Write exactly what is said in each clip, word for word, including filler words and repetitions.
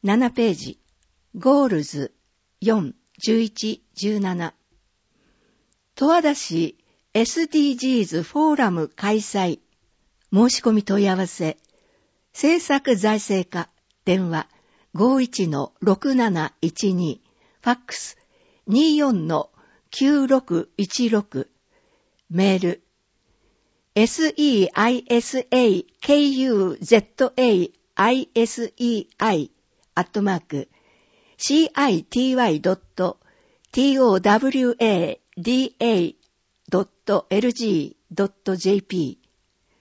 ななページ、ゴールズよん、じゅういち、じゅうなな。十和田市 エスディージーズ フォーラム開催。申し込み問い合わせ。政策財政課、電話 ごじゅういちのろくなないちに、ファックス にじゅうよんのきゅうろくいちろく、メール セイサケウザイセイアイ アットマーク シーアイティーワイドットトワダドットエルジードットジェーピー。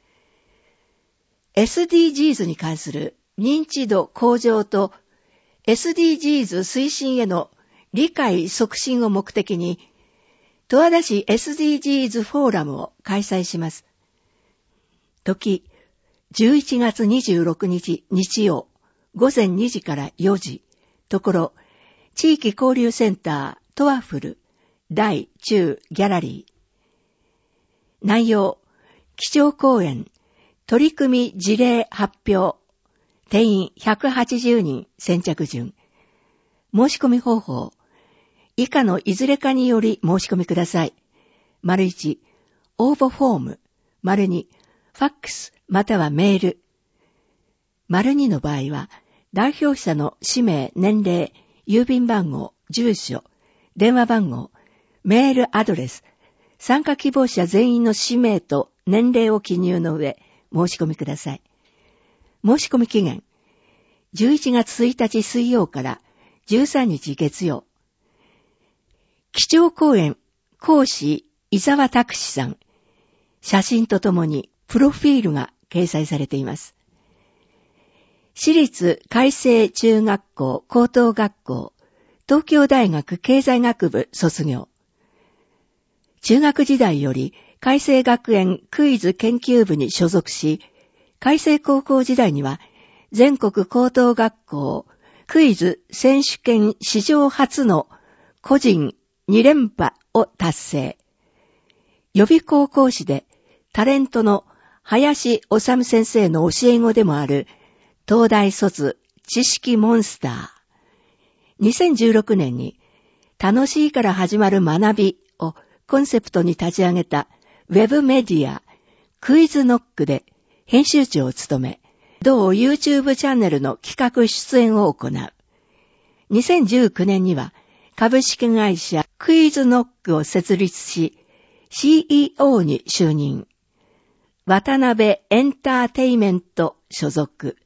エスディージーズ に関する認知度向上と エスディージーズ 推進への理解促進を目的に、十和田市 エスディージーズ フォーラムを開催します。時、じゅういちがつにじゅうろくにち日曜、午前にじからよじ、ところ、地域交流センター、トワフル、大中ギャラリー。内容、基調講演、取り組み事例発表、定員ひゃくはちじゅうにん先着順。申し込み方法、以下のいずれかにより申し込みください。丸いち、応募フォーム。丸に、ファックスまたはメール。丸にの場合は、代表者の氏名、年齢、郵便番号、住所、電話番号、メールアドレス、参加希望者全員の氏名と年齢を記入の上、申し込みください。申し込み期限、じゅういちがつついたち水曜からじゅうさんにち月曜。基調講演、講師、伊沢拓司さん。写真とともにプロフィールが掲載されています。私立開成中学校高等学校、東京大学経済学部卒業。中学時代より開成学園クイズ研究部に所属し、開成高校時代には全国高等学校クイズ選手権史上初の個人に連覇を達成。予備校講師でタレントの林修先生の教え子でもある東大卒知識モンスター。にせんじゅうろくねんに楽しいから始まる学びをコンセプトに立ち上げたウェブメディアクイズノックで編集長を務め、同 YouTube チャンネルの企画出演を行う。にせんじゅうきゅうねんには株式会社クイズノックを設立し、シーイーオー に就任。渡辺エンターテイメント所属。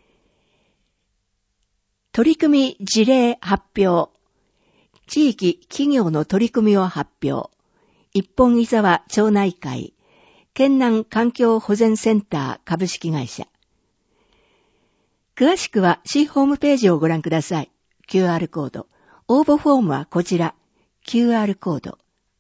取り組み事例発表。地域企業の取り組みを発表。一本伊沢町内会、県南環境保全センター株式会社。詳しくは市ホームページをご覧ください。キューアール コード。応募フォームはこちら。キューアール コード。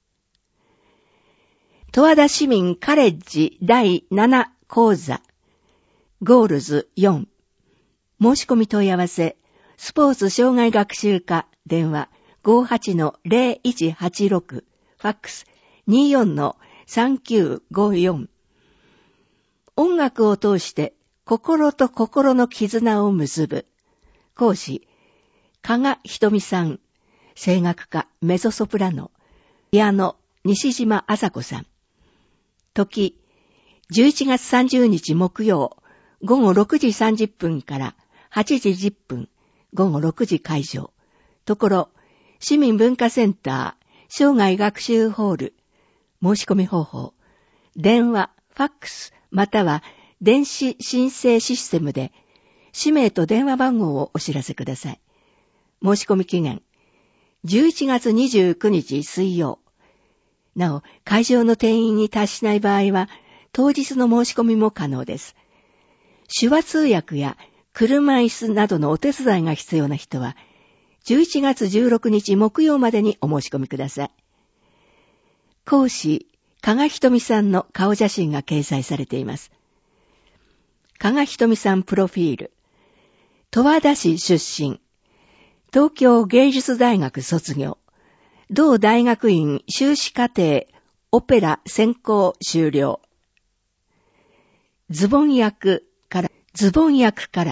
十和田市民カレッジだいなな講座。ゴールズよん。申し込み問い合わせ。スポーツ障害学習課電話 ごじゅうはちのゼロいちはちろく。ファックス にじゅうよんのさんきゅうごよん。音楽を通して心と心の絆を結ぶ。講師、加賀ひとみさん。声楽家、メゾソプラノ。ピアノ、西島麻子さん。時、じゅういちがつさんじゅうにち木曜、午後ろくじさんじゅっぷんからはちじじゅっぷん、午後ろくじ開場。ところ、市民文化センター、生涯学習ホール。申し込み方法。電話、ファックス、または電子申請システムで、氏名と電話番号をお知らせください。申し込み期限、じゅういちがつにじゅうくにち水曜。なお、会場の定員に達しない場合は、当日の申し込みも可能です。手話通訳や車椅子などのお手伝いが必要な人は、じゅういちがつじゅうろくにち木曜までにお申し込みください。講師、加賀ひとみさんの顔写真が掲載されています。加賀ひとみさんプロフィール。十和田市出身。東京芸術大学卒業。同大学院修士課程オペラ専攻修了。ズボン役から、ズボン役から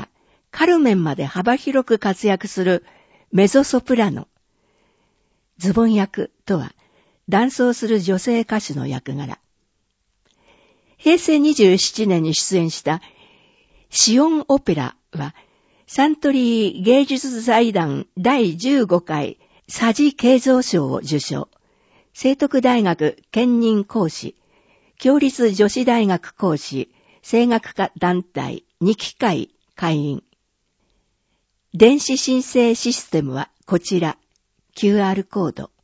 カルメンまで幅広く活躍するメゾソプラノ。ズボン役とは、男装する女性歌手の役柄。へいせいにじゅうななねんに出演したシオンオペラは、サントリー芸術財団だいじゅうごかい佐治慶三賞を受賞。聖徳大学兼任講師、共立女子大学講師、声楽家団体にきかい会員。電子申請システムはこちら、キューアール コード。